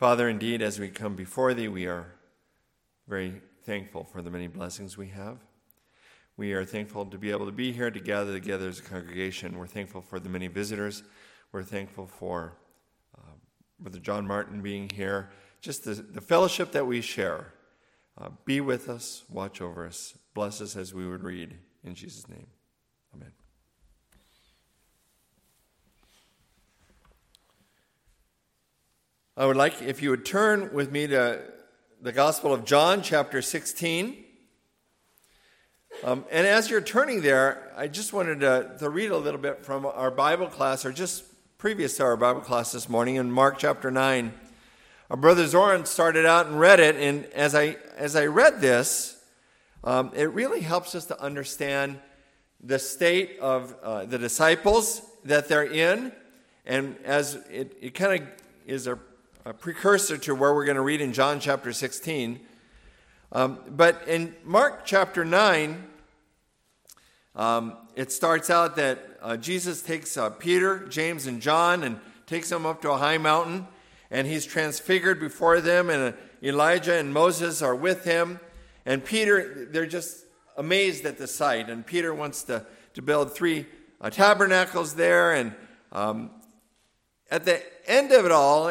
Father, indeed, as we come before thee, we are very thankful for the many blessings we have. We are thankful to be able to be here, to gather together as a congregation. We're thankful for the many visitors. We're thankful for Brother John Martin being here. Just the fellowship that we share. Be with us, watch over us, bless us as we would read. In Jesus' name, amen. I would like if you would turn with me to the Gospel of John, chapter 16. And as you're turning there, I just wanted to read a little bit from our Bible class, or just previous to our Bible class this morning, in Mark chapter 9. Our brother Zoran started out and read it, and as I read this, it really helps us to understand the state of the disciples that they're in, and as it kind of is a precursor to where we're going to read in John chapter 16. But in Mark chapter 9, it starts out that Jesus takes Peter, James, and John and takes them up to a high mountain, and he's transfigured before them, and Elijah and Moses are with him. And Peter, they're just amazed at the sight, and Peter wants to build 3 tabernacles there. And at the end of it all,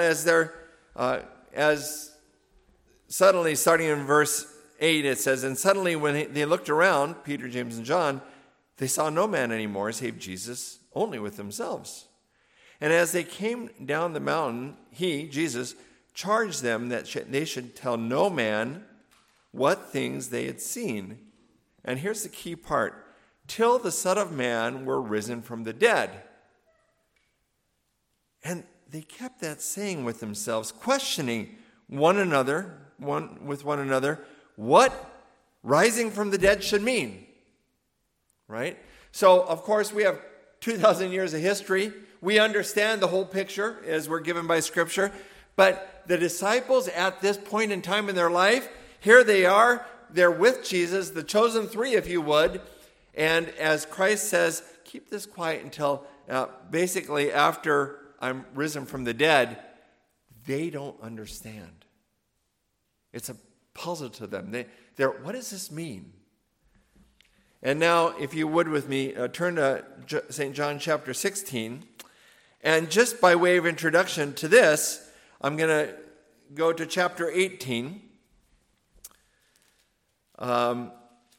as suddenly, starting in verse 8, it says, "And suddenly when they looked around, Peter, James, and John, they saw no man anymore save Jesus, only with themselves. And as they came down the mountain, he, Jesus, charged them that they should tell no man what things they had seen." And here's the key part: "till the Son of Man were risen from the dead." And they kept that saying with themselves, questioning one another, what rising from the dead should mean. Right? So, of course, we have 2,000 years of history. We understand the whole picture as we're given by Scripture. But the disciples at this point in time in their life, here they are, they're with Jesus, the chosen 3, if you would. And as Christ says, keep this quiet until basically after I'm risen from the dead, they don't understand. It's a puzzle to them. They're, what does this mean? And now, if you would with me, turn to St. John chapter 16. And just by way of introduction to this, I'm going to go to chapter 18. I'm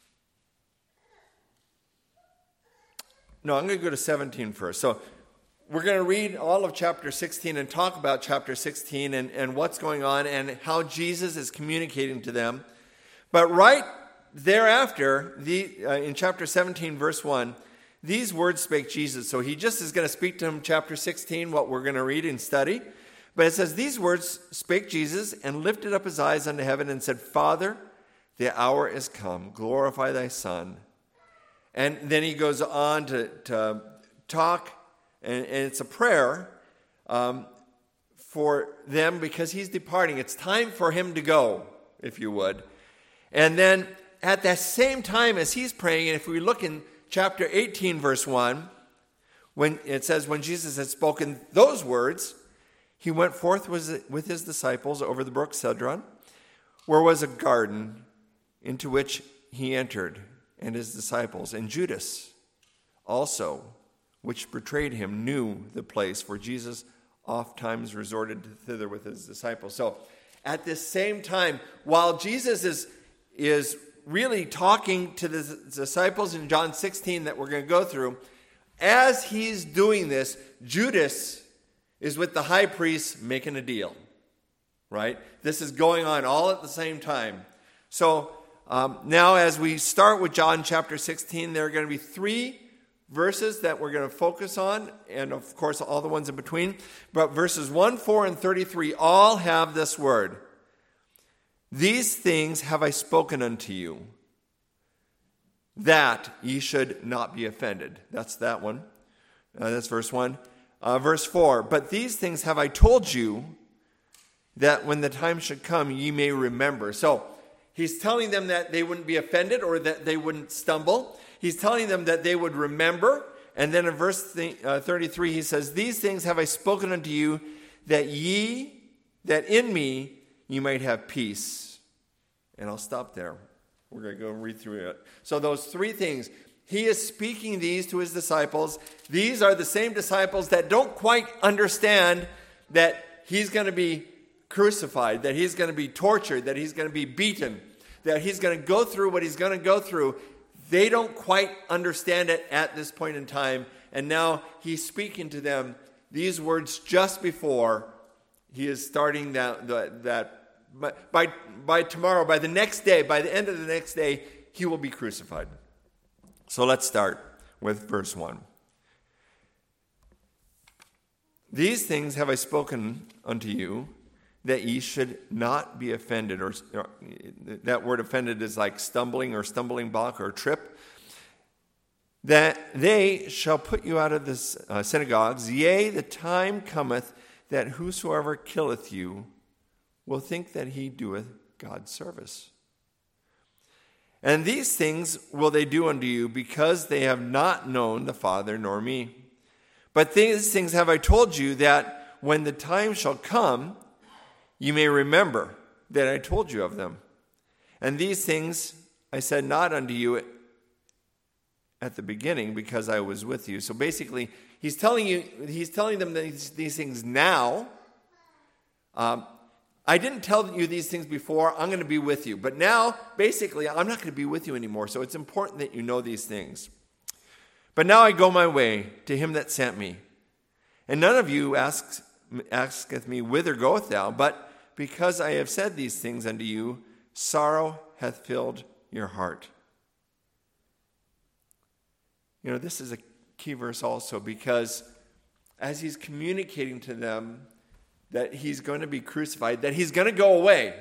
going to go to 17 first. So we're going to read all of chapter 16 and talk about chapter 16 and what's going on and how Jesus is communicating to them. But right thereafter, in chapter 17, verse 1, these words spake Jesus. So he just is going to speak to him, chapter 16, what we're going to read and study. But it says, "These words spake Jesus, and lifted up his eyes unto heaven, and said, Father, the hour is come. Glorify thy Son." And then he goes on to talk, and it's a prayer for them because he's departing. It's time for him to go, if you would. And then at that same time as he's praying, and if we look in chapter 18, verse 1, when it says, when Jesus had spoken those words, he went forth with his disciples over the brook Cedron, where was a garden, into which he entered, and his disciples. And Judas also, which betrayed him, knew the place, for Jesus oft times resorted thither with his disciples. So at this same time, while Jesus is really talking to the disciples in John 16 that we're going to go through, as he's doing this, Judas is with the high priest making a deal, right? This is going on all at the same time. So now as we start with John chapter 16, there are going to be 3 verses that we're going to focus on, and of course all the ones in between. But verses 1, 4, and 33 all have this word: "These things have I spoken unto you, that ye should not be offended." That's that one. That's verse 1. Verse 4, "But these things have I told you, that when the time should come, ye may remember." So he's telling them that they wouldn't be offended or that they wouldn't stumble. He's telling them that they would remember. And then in verse 33, he says, "These things have I spoken unto you, that ye that in me you might have peace. And I'll stop there. We're going to go read through it. So those three things, he is speaking these to his disciples. These are the same disciples that don't quite understand that he's going to be crucified, that he's going to be tortured, that he's going to be beaten, that he's going to go through what he's going to go through. They don't quite understand it at this point in time. And now he's speaking to them these words just before he is starting that by tomorrow, by the next day, by the end of the next day, he will be crucified. So let's start with verse 1. These things have I spoken unto you, that ye should not be offended. Or that word offended is like stumbling or stumbling block or trip. That they shall put you out of the synagogues. Yea, the time cometh that whosoever killeth you will think that he doeth God service. And these things will they do unto you, because they have not known the Father nor me. But these things have I told you, that when the time shall come, you may remember that I told you of them. And these things I said not unto you at the beginning, because I was with you. So basically, he's telling them these things now. I didn't tell you these things before. I'm going to be with you. But now, basically, I'm not going to be with you anymore. So it's important that you know these things. But now I go my way to him that sent me. And none of you asketh me, whither goeth thou? But because I have said these things unto you, sorrow hath filled your heart. You know, this is a key verse also, because as he's communicating to them that he's going to be crucified, that he's going to go away,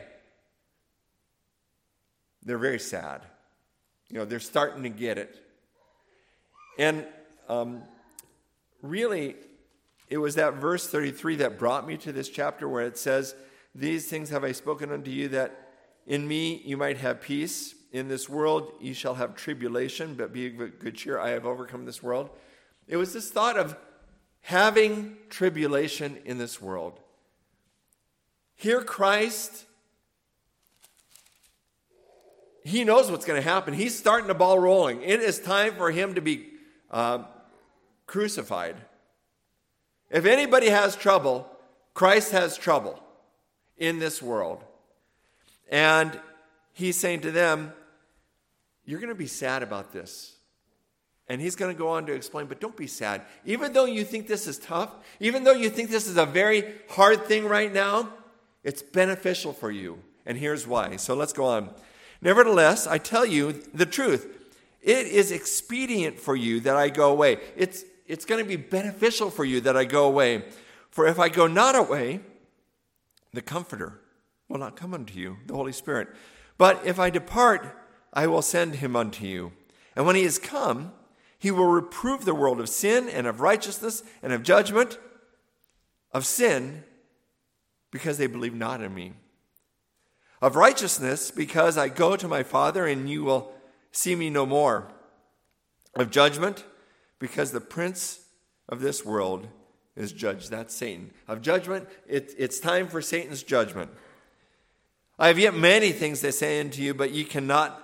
they're very sad. You know, they're starting to get it. And really, it was that verse 33 that brought me to this chapter, where it says, these things have I spoken unto you, that in me you might have peace. In this world ye shall have tribulation, but be of good cheer, I have overcome this world. It was this thought of having tribulation in this world. Here Christ, he knows what's going to happen. He's starting the ball rolling. It is time for him to be crucified. If anybody has trouble, Christ has trouble in this world. And he's saying to them, you're going to be sad about this. And he's going to go on to explain, but don't be sad. Even though you think this is tough, even though you think this is a very hard thing right now, it's beneficial for you. And here's why. So let's go on. Nevertheless, I tell you the truth. It is expedient for you that I go away. It's going to be beneficial for you that I go away. For if I go not away, the Comforter will not come unto you, the Holy Spirit. But if I depart, I will send him unto you. And when he is come, he will reprove the world of sin and of righteousness and of judgment. Of sin, because they believe not in me. Of righteousness, because I go to my Father and you will see me no more. Of judgment, because the prince of this world is judged. That's Satan. Of judgment, it's time for Satan's judgment. I have yet many things to say unto you, but ye cannot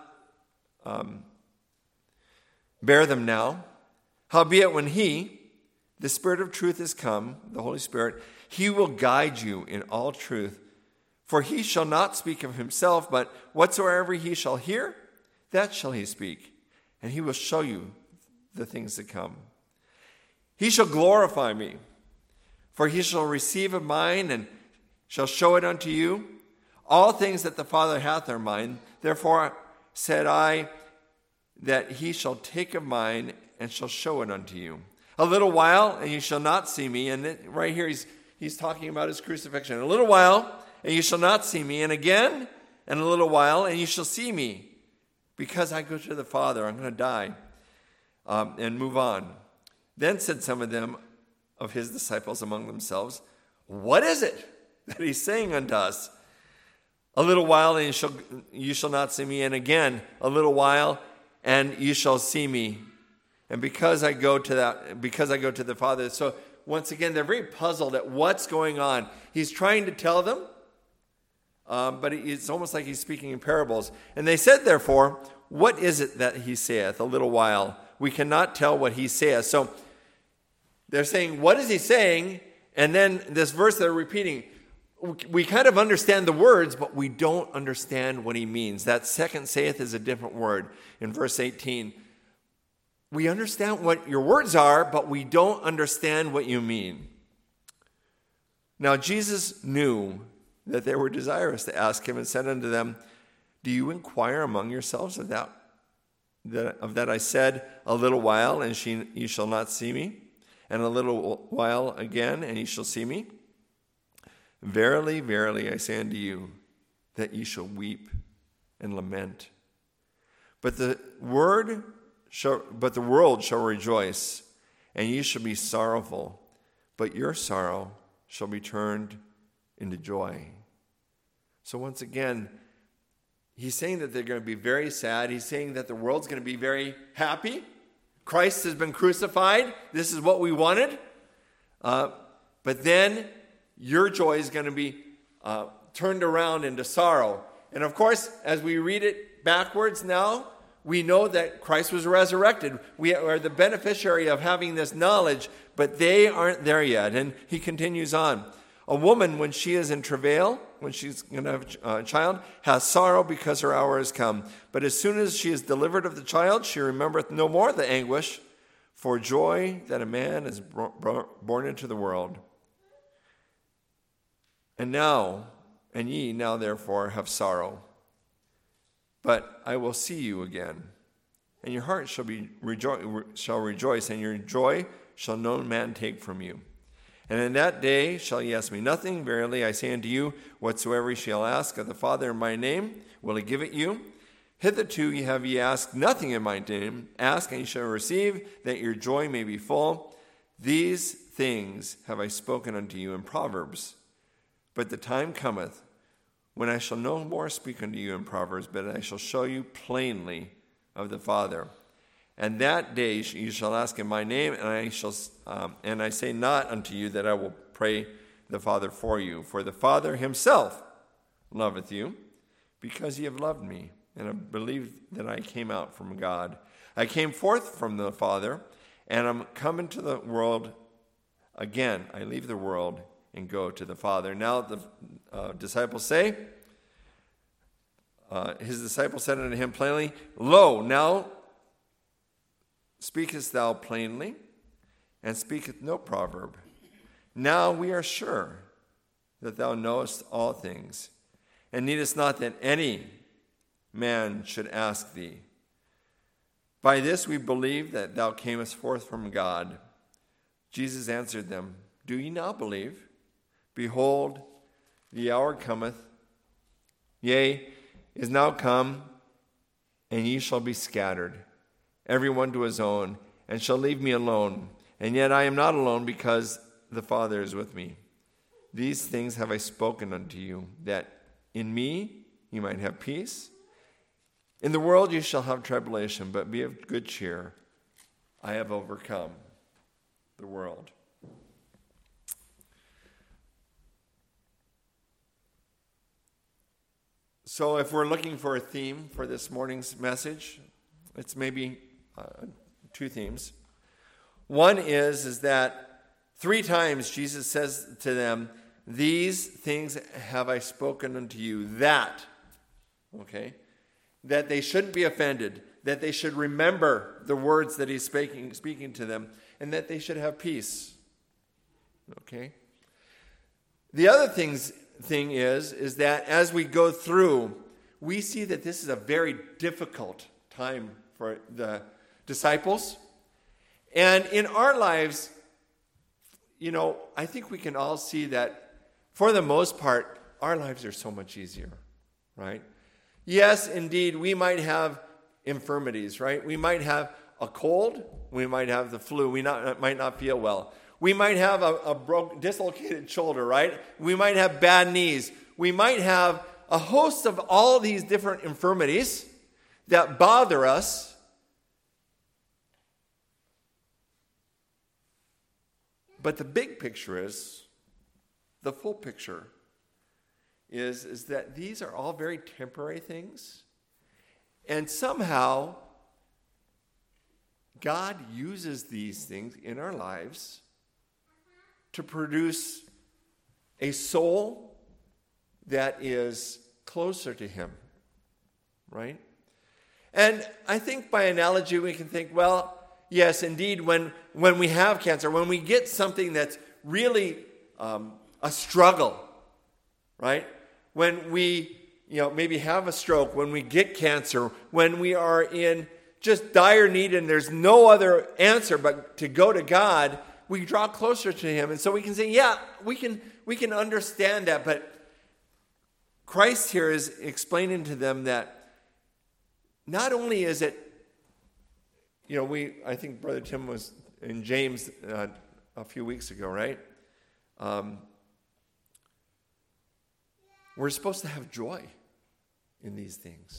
bear them now. Howbeit when he, the Spirit of truth, is come, the Holy Spirit, he will guide you in all truth. For he shall not speak of himself, but whatsoever he shall hear, that shall he speak. And he will show you the things to come. He shall glorify me, for he shall receive of mine and shall show it unto you. All things that the Father hath are mine. Therefore said I, that he shall take of mine and shall show it unto you. A little while, and you shall not see me. And then, right here, he's talking about his crucifixion. A little while, and you shall not see me. And again, and a little while, and you shall see me. Because I go to the Father, I'm going to die. And move on. Then said some of them, of his disciples among themselves, what is it that he's saying unto us? A little while, and you shall not see me. And again, a little while, and you shall see me. And because I go to the Father. So once again, they're very puzzled at what's going on. He's trying to tell them but it's almost like he's speaking in parables. And they said, therefore, what is it that he saith? A little while. We cannot tell what he saith. So they're saying, what is he saying? And then this verse they're repeating, we kind of understand the words, but we don't understand what he means. That second saith is a different word in verse 18. We understand what your words are, but we don't understand what you mean. Now Jesus knew that they were desirous to ask him and said unto them, do you inquire among yourselves of that I said, a little while, and ye shall not see me, and a little while again, and ye shall see me? Verily, verily, I say unto you, that ye shall weep and lament. But the world shall rejoice, and ye shall be sorrowful, but your sorrow shall be turned into joy. So once again, he's saying that they're going to be very sad. He's saying that the world's going to be very happy. Christ has been crucified. This is what we wanted. But then your joy is going to be turned around into sorrow. And of course, as we read it backwards now, we know that Christ was resurrected. We are the beneficiary of having this knowledge, but they aren't there yet. And he continues on. A woman, when she is in travail, when she's going to have a child, has sorrow because her hour has come. But as soon as she is delivered of the child, she remembereth no more the anguish for joy that a man is born into the world. And ye now therefore have sorrow. But I will see you again, and your heart shall rejoice, and your joy shall no man take from you. And in that day shall ye ask me nothing. Verily I say unto you, whatsoever ye shall ask of the Father in my name, will he give it you. Hitherto have ye asked nothing in my name. Ask, and ye shall receive, that your joy may be full. These things have I spoken unto you in Proverbs. But the time cometh, when I shall no more speak unto you in Proverbs, but I shall show you plainly of the Father. And that day you shall ask in my name, and I say not unto you that I will pray the Father for you. For the Father himself loveth you, because ye have loved me, and have believed that I came out from God. I came forth from the Father, and am come into the world again. I leave the world and go to the Father. Now the disciples say, his disciples said unto him plainly, Lo, now speakest thou plainly, and speaketh no proverb. Now we are sure that thou knowest all things, and needest not that any man should ask thee. By this we believe that thou camest forth from God. Jesus answered them, Do ye now believe? Behold, the hour cometh, yea, is now come, and ye shall be scattered, every one to his own, and shall leave me alone. And yet I am not alone, because the Father is with me. These things have I spoken unto you, that in me ye might have peace. In the world you shall have tribulation, but be of good cheer. I have overcome the world. So if we're looking for a theme for this morning's message, it's maybe two themes. One is that 3 times Jesus says to them, these things have I spoken unto you, that they shouldn't be offended, that they should remember the words that he's speaking to them, and that they should have peace. Okay? The other thing is that as we go through, we see that this is a very difficult time for the disciples. And in our lives, I think we can all see that for the most part, our lives are so much easier, right? Yes, indeed, we might have infirmities, right? We might have a cold. We might have the flu. We might not feel well. We might have a dislocated shoulder, right? We might have bad knees. We might have a host of all these different infirmities that bother us. But the big picture is the full picture. is that these are all very temporary things. And somehow, God uses these things in our lives to produce a soul that is closer to him, right? And I think by analogy we can think, well, yes, indeed, when we have cancer, when we get something that's really a struggle, right? When we maybe have a stroke, when we get cancer, when we are in just dire need and there's no other answer but to go to God, we draw closer to him. And so we can say, yeah, we can understand that. But Christ here is explaining to them that not only is it, I think Brother Tim was in James a few weeks ago, right? We're supposed to have joy in these things.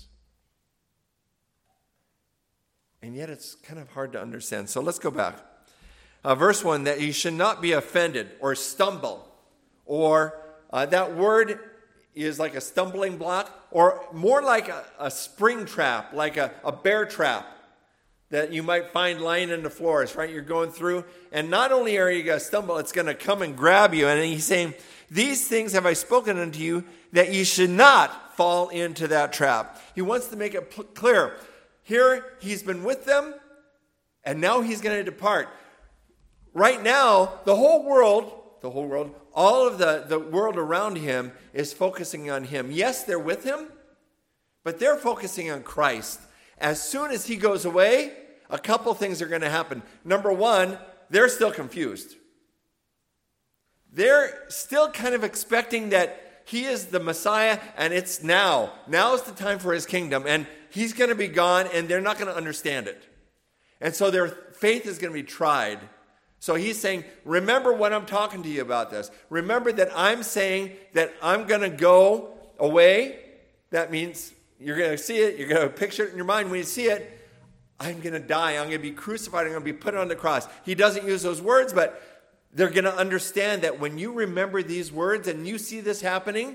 And yet it's kind of hard to understand. So let's go back. Verse 1, that you should not be offended or stumble. Or that word is like a stumbling block, or more like a spring trap, like a bear trap that you might find lying in the forest, right? You're going through, and not only are you going to stumble, it's going to come and grab you. And he's saying, these things have I spoken unto you, that you should not fall into that trap. He wants to make it clear. Here, he's been with them, and now he's going to depart. Right now, the whole world, all of the world around him is focusing on him. Yes, they're with him, but they're focusing on Christ. As soon as he goes away, a couple things are going to happen. Number one, they're still confused. They're still kind of expecting that he is the Messiah, and it's now. Now is the time for his kingdom, and he's going to be gone, and they're not going to understand it. And so their faith is going to be tried. So he's saying, remember when I'm talking to you about this. Remember that I'm saying that I'm going to go away. That means you're going to see it. You're going to picture it in your mind. When you see it, I'm going to die. I'm going to be crucified. I'm going to be put on the cross. He doesn't use those words, but they're going to understand that when you remember these words and you see this happening,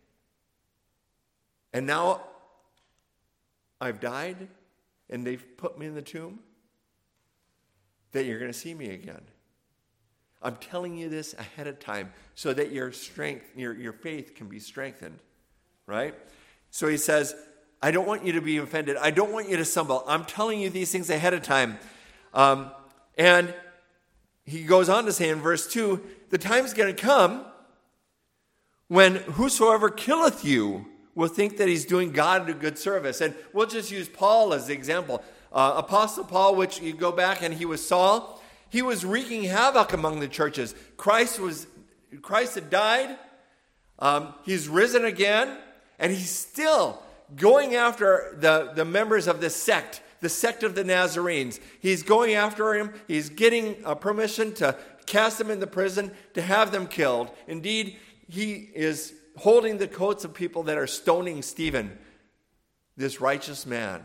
and now I've died and they've put me in the tomb, that you're going to see me again. I'm telling you this ahead of time so that your strength, your faith can be strengthened, right? So he says, I don't want you to be offended. I don't want you to stumble. I'm telling you these things ahead of time. And he goes on to say in verse 2, the time's going to come when whosoever killeth you will think that he's doing God a good service. And we'll just use Paul as the example. Apostle Paul, which you go back and he was Saul, he was wreaking havoc among the churches. Christ had died. He's risen again. And he's still going after the members of this sect, the sect of the Nazarenes. He's going after him. He's getting permission to cast them into prison, to have them killed. Indeed, he is holding the coats of people that are stoning Stephen, this righteous man.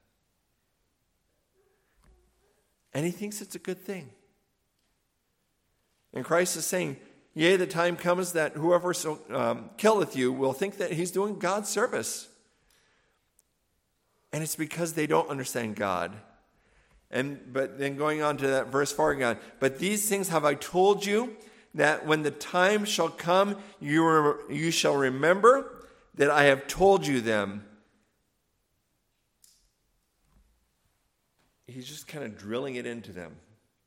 And he thinks it's a good thing. And Christ is saying, yea, the time comes that whoever killeth you will think that he's doing God's service. And it's because they don't understand God. But then going on to that verse 4 again, but these things have I told you, that when the time shall come, you shall remember that I have told you them. He's just kind of drilling it into them.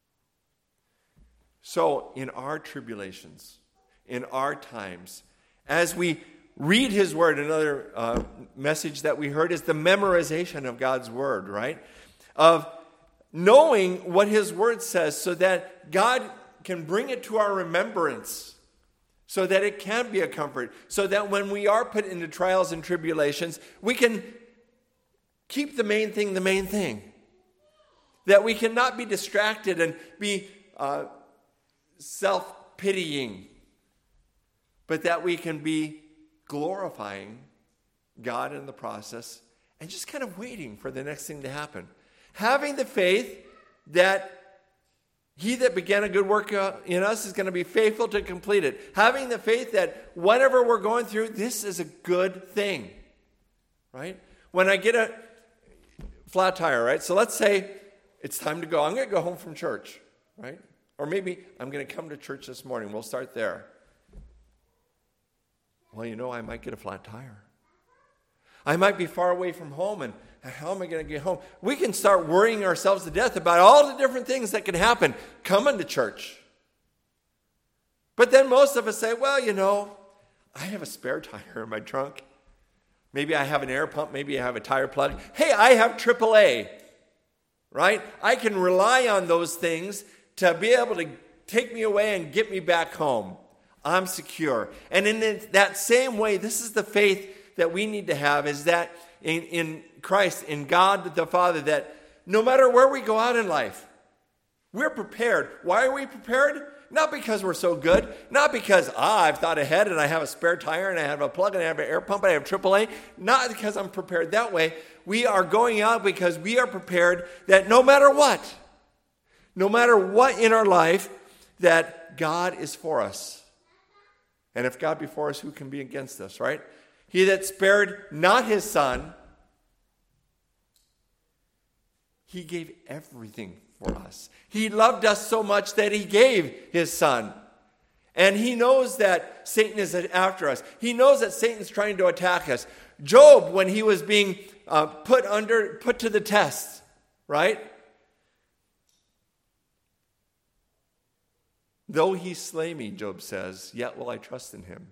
So in our tribulations, in our times, as we read his word, another message that we heard is the memorization of God's word, right? Of knowing what his word says so that God can bring it to our remembrance, so that it can be a comfort, so that when we are put into trials and tribulations, we can keep the main thing. That we cannot be distracted and be self-pitying, but that we can be glorifying God in the process and just kind of waiting for the next thing to happen. Having the faith that He that began a good work in us is going to be faithful to complete it. Having the faith that whatever we're going through, this is a good thing, right? When I get a flat tire, right? So let's say it's time to go. I'm going to go home from church, right? Or maybe I'm going to come to church this morning. We'll start there. Well, I might get a flat tire. I might be far away from home, and how am I going to get home? We can start worrying ourselves to death about all the different things that can happen coming to church. But then most of us say, well, I have a spare tire in my trunk. Maybe I have an air pump. Maybe I have a tire plug. Hey, I have AAA, right? I can rely on those things to be able to take me away and get me back home. I'm secure. And in that same way, this is the faith that we need to have, is that in Christ, in God the Father, that no matter where we go out in life, we're prepared. Why are we prepared? Not because we're so good, not because I've thought ahead and I have a spare tire and I have a plug and I have an air pump and I have AAA, not because I'm prepared that way. We are going out because we are prepared that no matter what in our life, that God is for us. And if God be for us, who can be against us, right? He that spared not his son, he gave everything for us. He loved us so much that he gave his son. And he knows that Satan is after us. He knows that Satan's trying to attack us. Job, when he was being put to the test, right? Though he slay me, Job says, yet will I trust in him.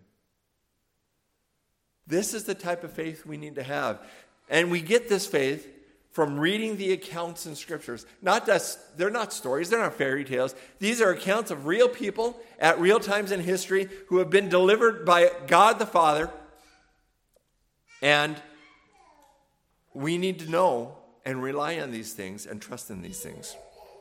This is the type of faith we need to have. And we get this faith from reading the accounts in scriptures. They're not stories, they're not fairy tales. These are accounts of real people at real times in history who have been delivered by God the Father. And we need to know and rely on these things and trust in these things.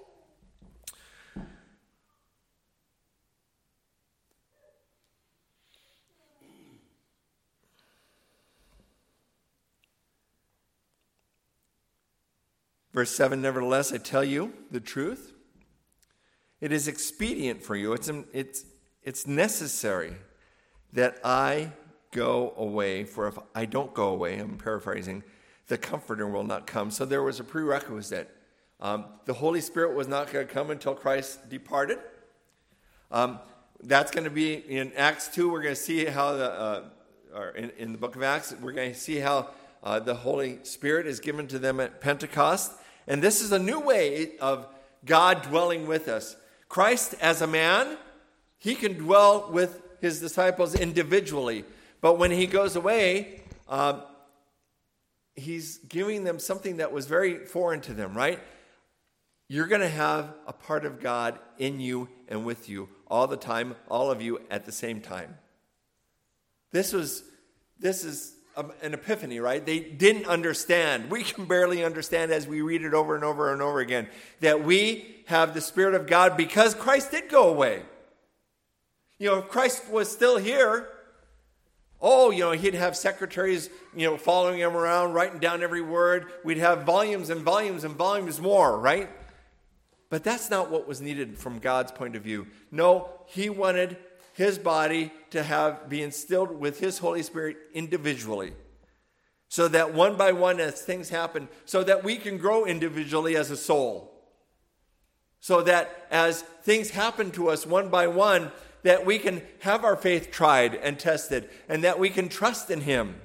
Verse 7, nevertheless, I tell you the truth. It is expedient for you. It's necessary that I go away. For if I don't go away, I'm paraphrasing, the Comforter will not come. So there was a prerequisite. The Holy Spirit was not going to come until Christ departed. That's going to be in Acts 2. We're going to see how in the book of Acts, we're going to see how the Holy Spirit is given to them at Pentecost. And this is a new way of God dwelling with us. Christ, as a man, he can dwell with his disciples individually. But when he goes away, he's giving them something that was very foreign to them, right? You're going to have a part of God in you and with you all the time, all of you at the same time. This is an epiphany, right? They didn't understand. We can barely understand as we read it over and over and over again that we have the Spirit of God because Christ did go away. If Christ was still here, he'd have secretaries, following him around, writing down every word. We'd have volumes and volumes and volumes more, right? But that's not what was needed from God's point of view. No, he wanted his body to be instilled with his Holy Spirit individually. So that one by one as things happen, so that we can grow individually as a soul. So that as things happen to us one by one, that we can have our faith tried and tested, and that we can trust in him.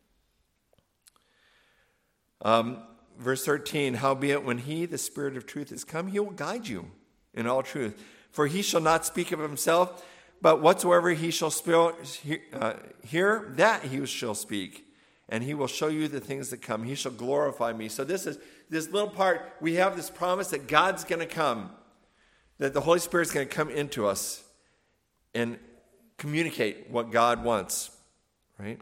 Verse 13, howbeit when he, the Spirit of truth, is come, he will guide you in all truth. For he shall not speak of himself, but whatsoever he shall hear, that he shall speak. And he will show you the things that come. He shall glorify me. So this little part, we have this promise that God's going to come, that the Holy Spirit's going to come into us and communicate what God wants, right?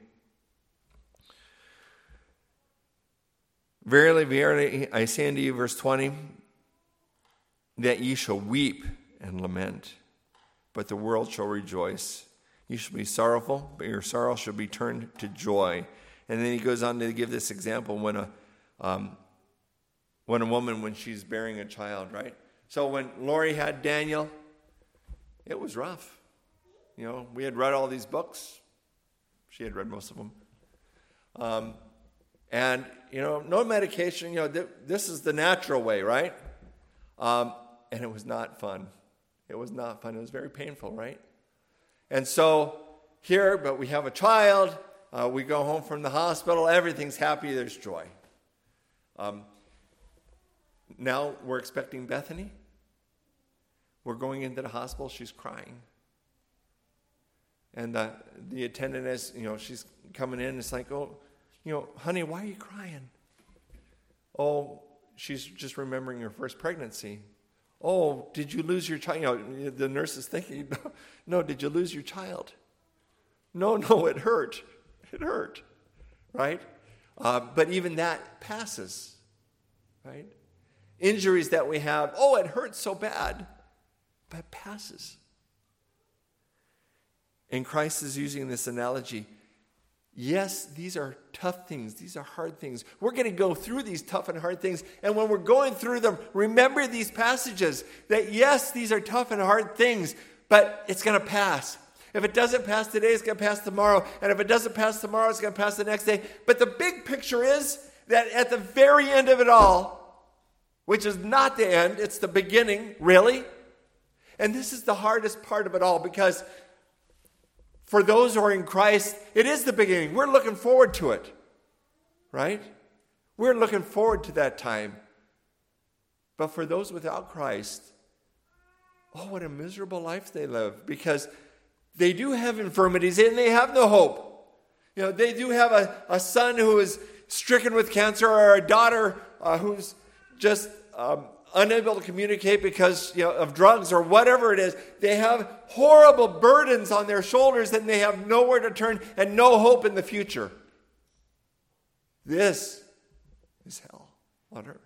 Verily, verily, I say unto you, verse 20, that ye shall weep and lament, but the world shall rejoice. You shall be sorrowful, but your sorrow shall be turned to joy. And then he goes on to give this example when a woman, when she's bearing a child, right? So when Lori had Daniel, it was rough. We had read all these books. She had read most of them. And no medication. This is the natural way, right? And it was not fun. It was not fun. It was very painful, right? And so here, but we have a child. We go home from the hospital. Everything's happy. There's joy. Now we're expecting Bethany. We're going into the hospital. She's crying. And the attendant is, she's coming in. It's like, oh, honey, why are you crying? Oh, she's just remembering her first pregnancy. Oh, did you lose your child? The nurse is thinking, no, did you lose your child? No, it hurt. It hurt, right? But even that passes, right? Injuries that we have, oh, it hurts so bad, but it passes. And Christ is using this analogy. Yes, these are tough things. These are hard things. We're going to go through these tough and hard things. And when we're going through them, remember these passages that yes, these are tough and hard things, but it's going to pass. If it doesn't pass today, it's going to pass tomorrow. And if it doesn't pass tomorrow, it's going to pass the next day. But the big picture is that at the very end of it all, which is not the end, it's the beginning, really. And this is the hardest part of it all, because for those who are in Christ, it is the beginning. We're looking forward to it, right? We're looking forward to that time. But for those without Christ, oh, what a miserable life they live, because they do have infirmities and they have no hope. They do have a son who is stricken with cancer, or a daughter who's just unable to communicate because of drugs or whatever it is. They have horrible burdens on their shoulders and they have nowhere to turn and no hope in the future. This is hell on earth.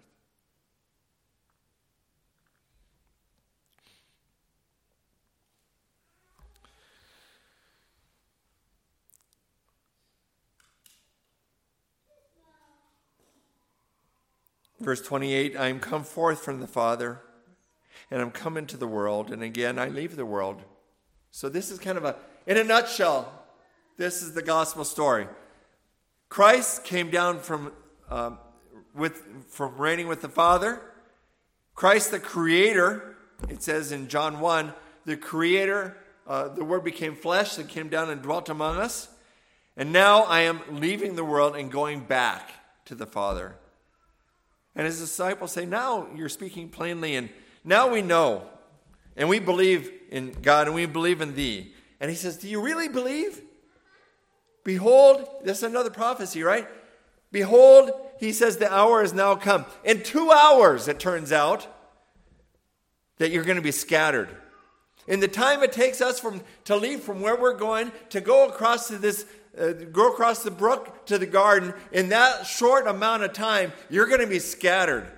Verse 28, I am come forth from the Father, and I'm come into the world, and again I leave the world. So this is kind of in a nutshell, this is the gospel story. Christ came down from reigning with the Father. Christ the Creator, it says in John 1, the Creator, the Word became flesh and came down and dwelt among us. And now I am leaving the world and going back to the Father. And his disciples say, now you're speaking plainly, and now we know, and we believe in God, and we believe in thee. And he says, do you really believe? Behold, this is another prophecy, right? Behold, he says, the hour is now come. In 2 hours, it turns out, that you're going to be scattered. In the time it takes us to leave from where we're going, to go across to go across the brook to the garden, in that short amount of time, you're going to be scattered.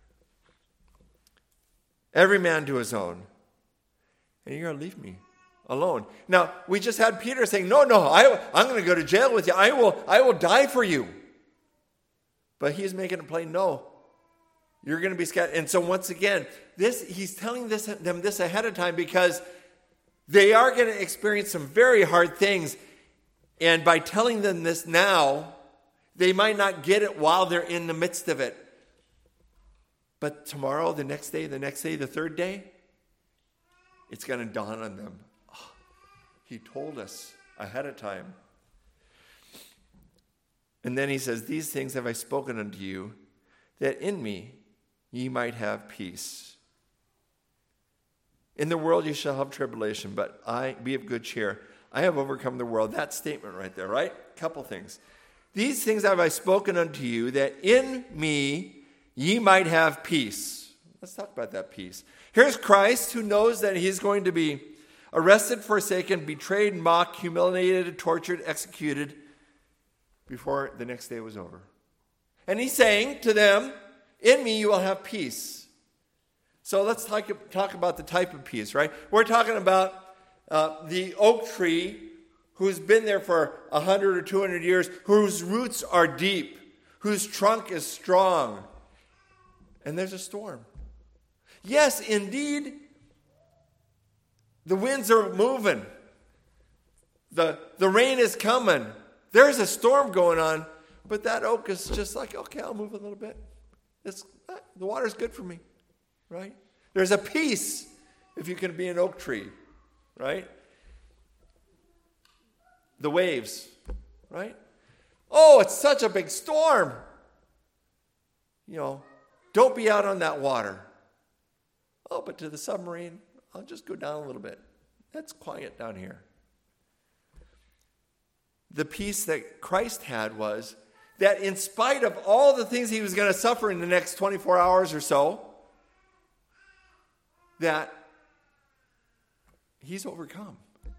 Every man to his own. And you're going to leave me alone. Now, we just had Peter saying, no, I'm going to go to jail with you. I will die for you. But he's making it plain, no. You're going to be scattered. And so once again, he's telling them this ahead of time, because they are going to experience some very hard things. And by telling them this now, they might not get it while they're in the midst of it. But tomorrow, the next day, the third day, it's going to dawn on them. Oh, he told us ahead of time. And then he says, these things have I spoken unto you, that in me ye might have peace. In the world you shall have tribulation, but be of good cheer. I have overcome the world. That statement right there, right? Couple things. These things have I spoken unto you, that in me ye might have peace. Let's talk about that peace. Here's Christ, who knows that he's going to be arrested, forsaken, betrayed, mocked, humiliated, tortured, executed before the next day was over. And he's saying to them, in me you will have peace. So let's talk about the type of peace, right? We're talking about the oak tree who's been there for 100 or 200 years, whose roots are deep, whose trunk is strong. And there's a storm. Yes, indeed, the winds are moving. The rain is coming. There's a storm going on, but that oak is just like, okay, I'll move a little bit. The water's good for me, right? There's a peace if you can be an oak tree, right? The waves, right? Oh, it's such a big storm. Don't be out on that water. Oh, but to the submarine, I'll just go down a little bit. It's quiet down here. The peace that Christ had was that in spite of all the things he was going to suffer in the next 24 hours or so, that he's overcome.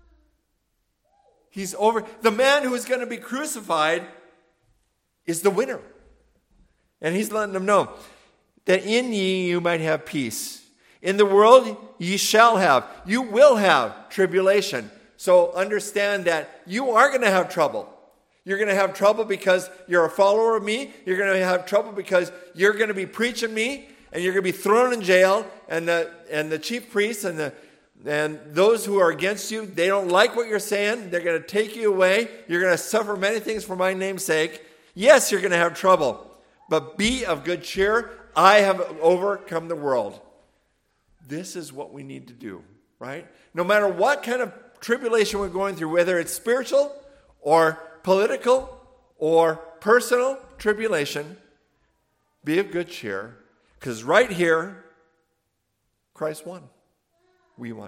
The man who is going to be crucified is the winner. And he's letting them know that in ye you might have peace. In the world ye you will have tribulation. So understand that you are going to have trouble. You're going to have trouble because you're a follower of me. You're going to have trouble because you're going to be preaching me, and you're going to be thrown in jail. And the chief priests and those who are against you, they don't like what you're saying. They're going to take you away. You're going to suffer many things for my name's sake. Yes, you're going to have trouble, but be of good cheer. I have overcome the world. This is what we need to do, right? No matter what kind of tribulation we're going through, whether it's spiritual or political or personal tribulation, be of good cheer, because right here, Christ won. We won.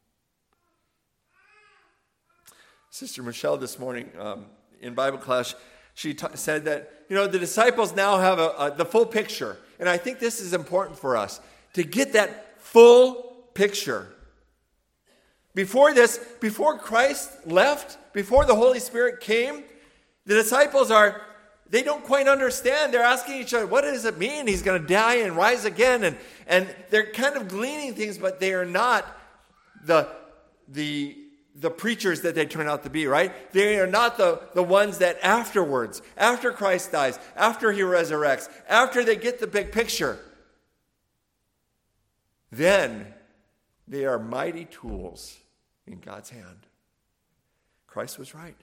Sister Michelle this morning in Bible class, she said that, the disciples now have the full picture. And I think this is important for us, to get that full picture. Before Christ left, before the Holy Spirit came, the disciples they don't quite understand. They're asking each other, what does it mean? He's going to die and rise again. And they're kind of gleaning things, but they are not the preachers that they turn out to be, right? They are not the ones that afterwards, after Christ dies, after he resurrects, after they get the big picture, then they are mighty tools in God's hand. Christ was right.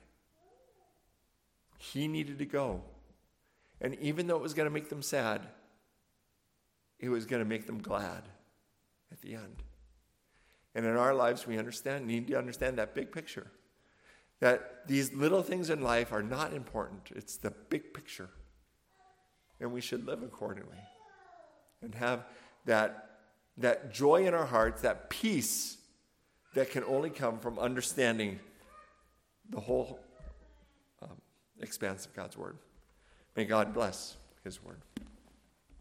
He needed to go. And even though it was going to make them sad, it was going to make them glad at the end. And in our lives, we need to understand that big picture. That these little things in life are not important. It's the big picture. And we should live accordingly. And have that joy in our hearts, that peace that can only come from understanding the whole expanse of God's Word. May God bless His Word.